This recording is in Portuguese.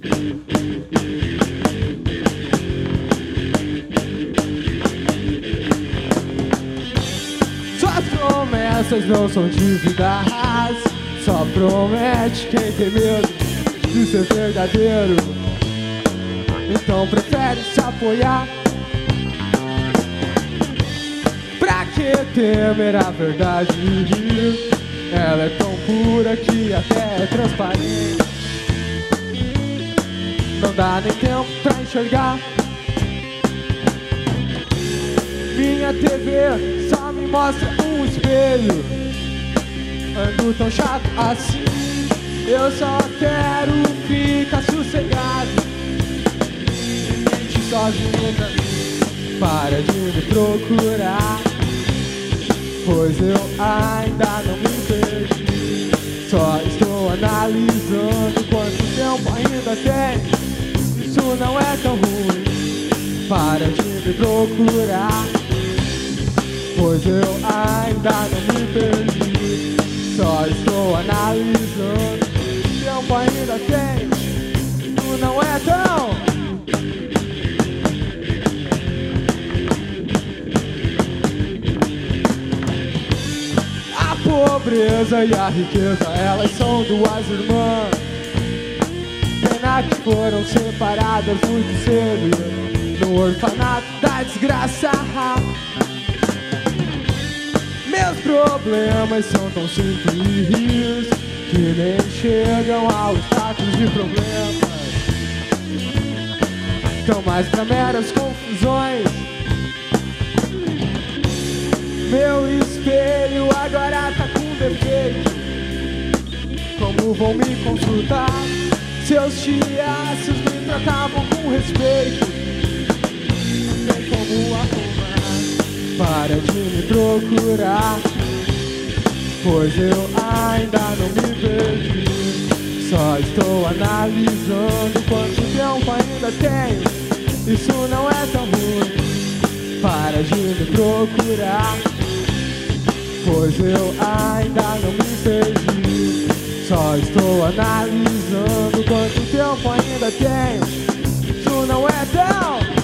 Suas promessas não são dívidas, só promete quem tem medo de ser verdadeiro. Então prefere se apoiar. Pra que temer a verdade? Ela é tão pura que até é transparente. Não dá nem tempo pra enxergar. Minha TV só me mostra um espelho. Ando tão chato assim, eu só quero ficar sossegado. Mente sozinho pra mim, para de me procurar, pois eu ainda não me perdi. Só estou analisando quanto tempo ainda tem. Isso não é tão ruim, para de me procurar, pois eu ainda não me perdi. Só estou analisando quanto tempo ainda tem. Isso não é tão... A pobreza e a riqueza, elas são duas irmãs. Pena que foram separadas muito cedo, no orfanato da desgraça. Meus problemas são tão simples que nem chegam ao status de problemas. Tão mais pra meras confusões. Meu espelho agora tá com defeito. Como vão me consultar? Seus tiaços me tratavam com respeito. Tem como arrumar? Para de me procurar, pois eu ainda não me perdi. Só estou analisando quanto tempo ainda tenho. Isso não é tão ruim, para de me procurar, pois eu ainda não me perdi. Só estou analisando quanto tempo ainda tenho. Isso não é tão...